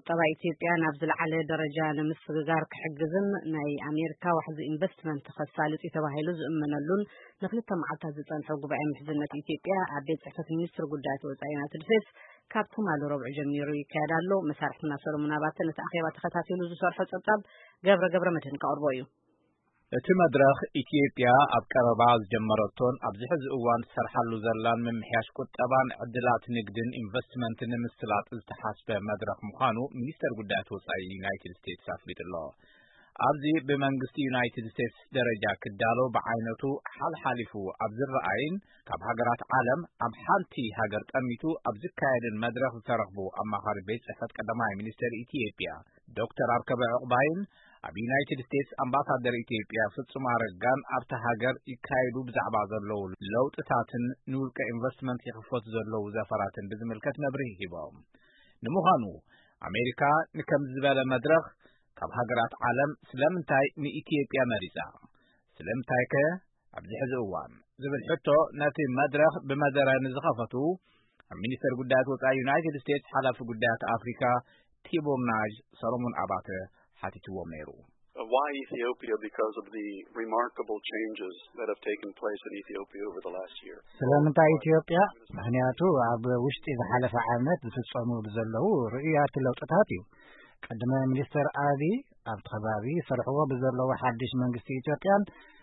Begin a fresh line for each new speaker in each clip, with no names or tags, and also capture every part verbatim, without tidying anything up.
ቁጠባ ኢትዮጵያ ናብ ዝለዓለ ደረጃ ንምስግጋር ክሕግዝን ናይ ኣሜሪካ ዋሕዚ ኢንቨስትመንት ከሳልጥ ተባሂሉ ዝእመነሉን ንክልተ መዓልታት ዝጸንሐ ጉባኤ ምሕዝነት ኢትዮጵያ ኣብ ቤት ጽሕፈት ሚኒስትር ጉዳያት ወጻኢ ዩናይትድ ስቴትስ ካብቶም አሉ ረብዕ ጀሚሩ ይካሄዳሉ። መሳርሕትና ሰሎሞን አባተ ነቲ ኣኼባ ተኸታቲሉ ዝሰርሖ ጸብጻብ ገብረ ገብረ መድህን ካቅርቦ እዩ።
እቲ መድረኽ ኢትዮጵያ ኣብ ቀረባ ዝጀመረቶን ኣብዚ ሕዚ እዋን ዝሰርሓሉ ዘላን ምምሕያሽ ቁጠባን ዕድላት ንግድን ኢንቨስትመንትን ንምስላጥ ዝተሓስበ መድረኽ ምዃኑ ሚኒስተር ጉዳያት ወጻኢ ዩናይትድ ስቴትስ ኣፍሊጡሎ። ኣብዚ ብመንግስቲ ዩናይትድ ስቴትስ ደረጃ ክዳሎ ብዓይነቱ ሓልሓሊፉ ኣብ ዝረኣይን ካብ ሃገራት ዓለም ኣብ ሓንቲ ሃገር ጠሚቱ ኣብ ዝካየድን መድረኽ ዝተረኽቡ ኣማኻሪ ቤት ጽሕፈት ቀዳማይ ሚኒስተር ኢትዮጵያ ዶክተር ኣርከበ ዕቁባይን ኣብ ዩናይትድ ስቴትስ ኣምባሳደር ኢትዮጵያ ፍጹም አረጋን ኣብታ ሃገር ይካየዱ ብዛዕባ ዘለዉ ለውጥታትን ንውልቀ ኢንቨስትመንት ይኽፈቱ ዘለዉ ዘፈራትን ብዝምልከት መብርሂ ሂቦም። ንምዃኑ ኣሜሪካ ንከም ዝበለ መድረኽ ካብ ሃገራት ዓለም ስለምንታይ ንኢትዮጵያ መሪፃ ስለምንታይ ከ ኣብዚ ሕዚ እዋን ዝብል ሕቶ ነቲ መድረኽ ብመደረ ንዝኸፈቱ ኣብ ሚኒስተር ጉዳያት ወጻኢ ዩናይትድ ስቴትስ ሓላፊ ጉዳያት ኣፍሪካ ቲቦር ናዥ ሰሎሞን አባተ ሓቲትዎም ነይሩ።
Why Ethiopia? Because of the remarkable changes that have taken place in Ethiopia over the last year.
ስለምንታይ ኢትዮጵያ? ምክንያቱ ኣብ ውሽጢ ዝሓለፈ ዓመት ዝፍጸሙ ብዘለዉ ርኡያት ለውጥታት እዩ። ቀድመ ሚኒስተር አብይ ኣብ ተኸባቢ ሰርሕዎ ብዘለዉ ሓድሽ መንግስቲ ኢትዮጵያን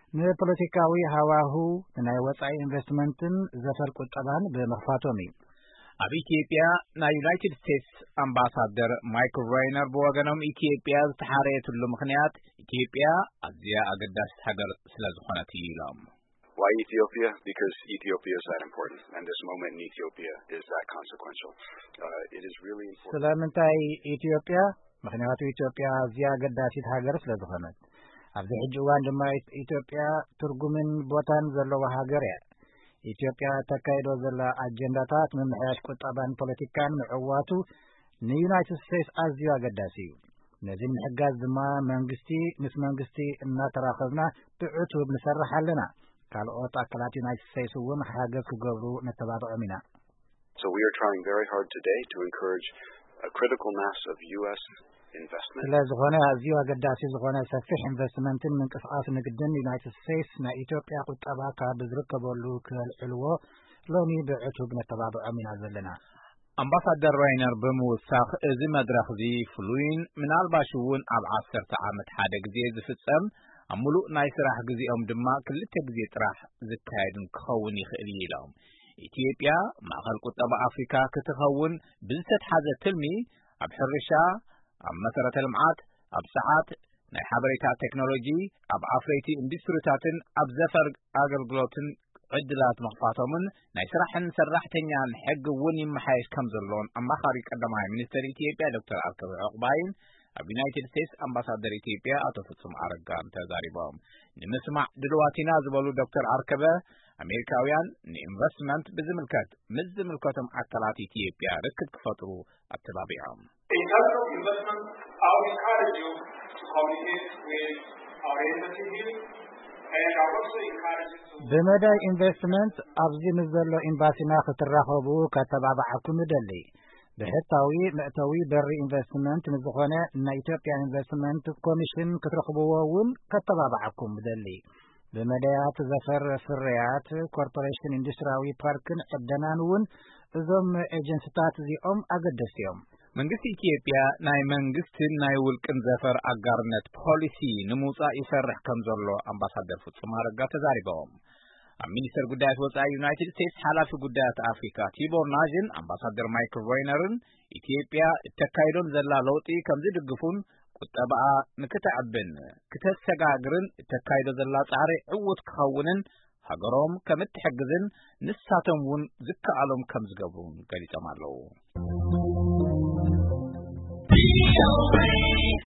ንፖለቲካዊ ሃዋሁ ናይ ወጻኢ ኢንቨስትመንትን ዘፈር ቁጠባን ብምኽፋቶም እዩ።
ኣብ ኢትዮጵያ ናይ ዩናይትድ ስቴትስ ኣምባሳደር ማይክል ሬይነር ብወገኖም ኢትዮጵያ ዝተሓረየትሉ ምክንያት ኢትዮጵያ ኣዝያ ኣገዳሲት ሃገር ስለ ዝኾነት እዩ ኢሎም።
Why Ethiopia? Because Ethiopia is that important, and this moment in Ethiopia is that consequential. Uh, it is really important.
ስለምንታይ ኢትዮጵያ? ምክንያቱ ኢትዮጵያ ኣዝያ ኣገዳሲት ሃገር ስለ ዝኾነት ኣብዚ ሕጂ እዋን ድማ ኢትዮጵያ ትርጉምን ቦታን ዘለዋ ሃገር እያ። ኢትዮጵያ ተካይዶ ዘላ አጀንዳታት ምምሕያሽ ቁጠባን ፖለቲካን ምዕዋቱ ንዩናይትድ ስቴትስ ኣዝዩ ኣገዳሲ እዩ። ነዚ ምሕጋዝ ድማ መንግስቲ ምስ መንግስቲ እናተራኸብና ብዕቱብ ንሰርሕ ኣለና። ካልኦት አካላት ዩናይትድ ስቴትስ እውን ሓገዝ ክገብሩ ነተባብዖም ኢና።
So we are trying very hard today to encourage a critical mass of U S investment.
ስለዝኾነ ኣዝዩ ኣገዳሲ ዝኾነ ሰፊሕ ኢንቨስትመንትን ምንቅስቃስ ንግድን ዩናይትድ ስቴትስ ናይ ኢትዮጵያ ቁጠባ ካብ ዝርከበሉ ክልዕልዎ ሎሚ ብዕቱብ ነተባብዖም ኢና ዘለና።
ኣምባሳደር ሬይነር ብምውሳኽ እዚ መድረኽ እዚ ፍሉይን ምናልባሽ እውን ኣብ ዓሰርተ ዓመት ሓደ ግዜ ዝፍጸም ኣብ ሙሉእ ናይ ስራሕ ጊዜኦም ድማ ክልተ ግዜ ጥራሕ ዝካየድን ክኸውን ይኽእል ኢሎም ኢትዮጵያ ማእኸል ቁጠባ ኣፍሪካ ክትኸውን ብዝተተሓዘ ትልሚ ኣብ ሕርሻ ኣብ መሰረተ ልምዓት ኣብ ሰዓት ናይ ሓበሬታ ቴክኖሎጂ ኣብ ኣፍረይቲ ኢንዱስትሪታትን ኣብ ዘፈር ኣገልግሎትን ዕድላት መኽፋቶምን ናይ ስራሕን ሰራሕተኛን ሕጊ እውን ይመሓየሽ ከም ዘሎን ኣማኻሪ ቀዳማይ ሚኒስተር ኢትዮጵያ ዶክተር ኣርከበ ዕቁባይን ኣብ ዩናይትድ ስቴትስ ኣምባሳደር ኢትዮጵያ ኣቶ ፍጹም አረጋን ተዛሪቦም ንምስማዕ ድልዋቲና ዝበሉ ዶክተር ኣርከበ ኣሜሪካውያን ንኢንቨስትመንት ብዝምልከት ምስ ዝምልከቶም አካላት ኢትዮጵያ ርክብ ክፈጥሩ ኣተባቢዖም።
In terms of investment, I would encourage you to communicate with our embassy here, and I would also encourage you to...
በመዳይ ኢንቨስትመንት ኣብዚ ምስ ዘሎ ኤምባሲና ክትራኸቡ ከተባብዓኩም ይደሊ። ብሕታዊ ምእተዊ በሪ ኢንቨስትመንት ንዝኾነ ናይ ኢትዮጵያ ኢንቨስትመንት ኮሚሽን ክትረኽብዎ እውን ከተባብዓኩም ይደሊ። በመዳያት ዘፈር ፍርያት ኮርፖሬሽን ኢንዱስትሪያዊ ፓርክን ዕደናን እውን እዞም ኤጀንሲታት እዚኦም ኣገደስቲ እዮም።
መንግስቲ ኢትዮጵያ ናይ መንግስትን ናይ ውልቅን ዘፈር አጋርነት ፖሊሲ ንምውፃእ ይሰርሕ ከም ዘሎ ኣምባሳደር ፍጹም አረጋ ተዛሪቦም። ኣብ ሚኒስተር ጉዳያት ወጻኢ ዩናይትድ ስቴትስ ሓላፊ ጉዳያት አፍሪካ ቲቦር ናዥን ኣምባሳደር ማይክል ሬይነርን ኢትዮጵያ እተካይዶን ዘላ ለውጢ ከም ዝድግፉን ቁጠባኣ ንክትዕብን ክተሰጋግርን እተካይዶ ዘላ ጻዕሪ ዕውት ክኸውንን ሃገሮም ከም እትሕግዝን ንሳቶም እውን ዝከኣሎም ከም ዝገብሩን ገሊፆም ኣለዉ።